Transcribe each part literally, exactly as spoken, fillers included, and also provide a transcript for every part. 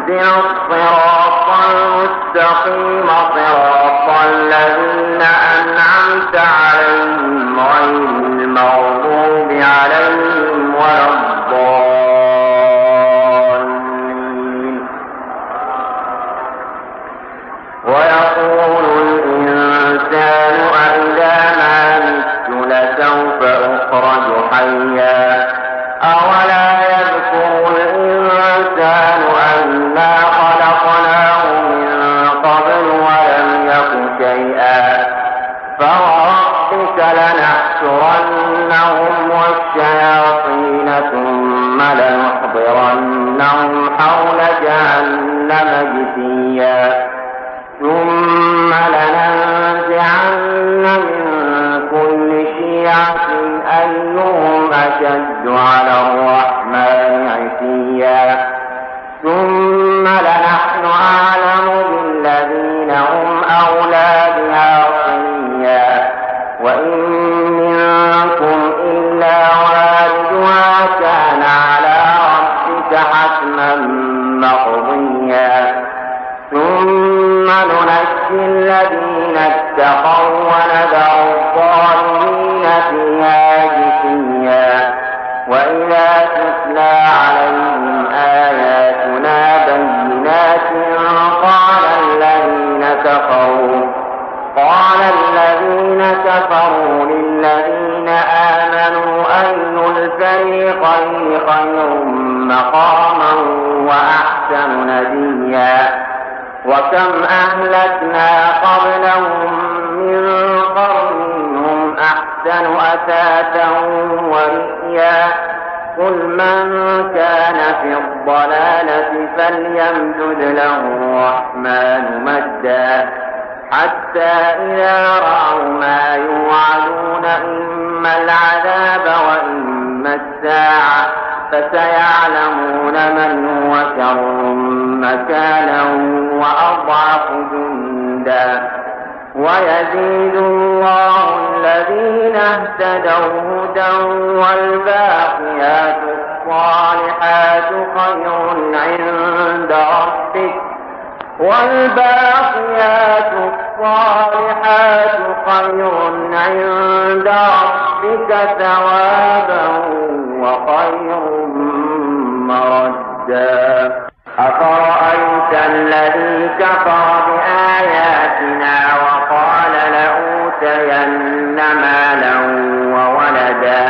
اهدنا الصراط المستقيم صراط الذين أنعمت عليهم غير المغضوب عليهم ولا الضالين. ويقول الإنسان أإذا ما مت لسوف أخرج حيا أولا يذكر الإنسان أنا خلقناه من قبل ولم يك شيئا فوربك لنحشرنهم والشياطين ثم لنحضرنهم حول جهنم جثيا ثم لننزعن من كل شيعة أيهم أشد على الرحمن عتيا ثم لنحن أعلم بالذين هم أولى بها صليا وإن منكم إلا واردها كان على ربك حتما مقضيا ثم ننجي الذين اتقوا ونذر الظالمين فيها جثيا وإذا تتلى عليهم آياتنا بينات قال الذين كفروا قال الذين كفروا للذين آمنوا أي الفريقين خير مقاما وأحسن نديا وكم أهلكنا قبلهم من قرن هم أحسن أثاثا ورئيا قل من كان في الضلالة فليمدد له الرحمن مدا حتى إذا رأوا ما يوعدون إما العذاب وإما الساعة فسيعلمون من هو شر مكانا وأضعف جندا ويزيد الله الذين اهتدوا هدى والباقيات الصالحات خير عند ربك والباقيات الصالحات خير عند ربك ثوابا وخير مردا أفرأيت الذي كفر بآياتنا وقال لأوتين مالا وولدا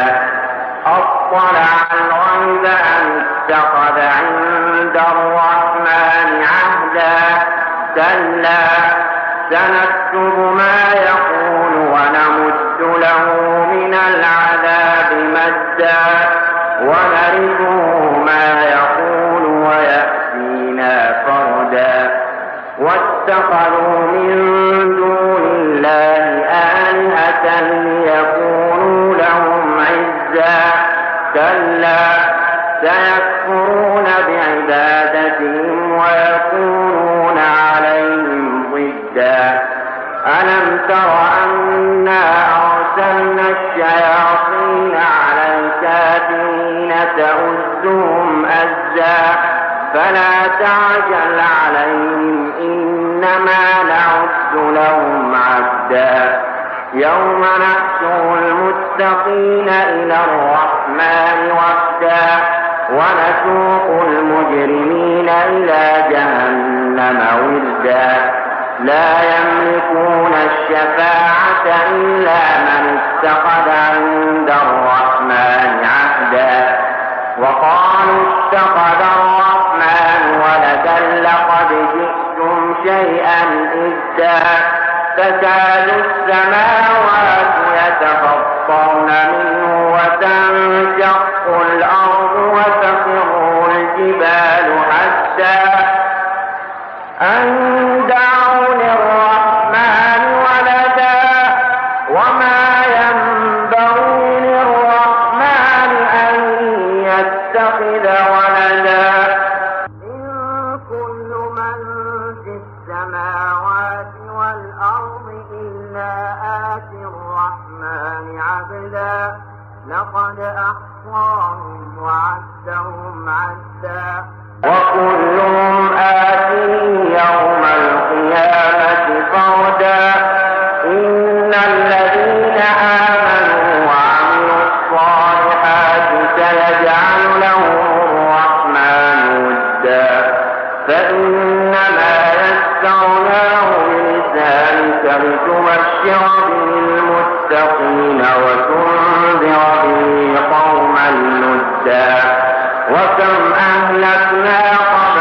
أطلع الغيب أم اتخذ عند الرحمن عهدا كلا سنكتب ما يقول ونمد له من العذاب مدا ونرثه ما يقول ويأتينا فردا واتخذوا من دون الله آلهة ليكونوا لهم عزا كلا سيكفرون بعبادتهم ويكونون عليهم ضدا ألم تر أنا أرسلنا الشياطين على الكافرين تؤزهم أزا فلا تعجل عليهم إنما نعد لهم عدا يوم نحشر المتقين إلى الرحمن وفدا ونسوق المجرمين إلى جهنم وردا لا يملكون الشفاعة إلا من اتخذ عند الرحمن عهدا وقالوا اتخذ الرحمن ولدا لقد جئتم شيئا إدا تكاد السماوات يتفطرن منه وتنشق الأرض وتخر الجبال حتى أن دعوا للرحمن ولدا وما ينبغي للرحمن أن يتخذ ولدا إن كل من في السماوات والأرض إلا آتي الرحمن عبدا لقد أحصاهم وعدهم عدا وكلهم وتبشر به المتقين وتنذر به قوما لدا وكم أهلكنا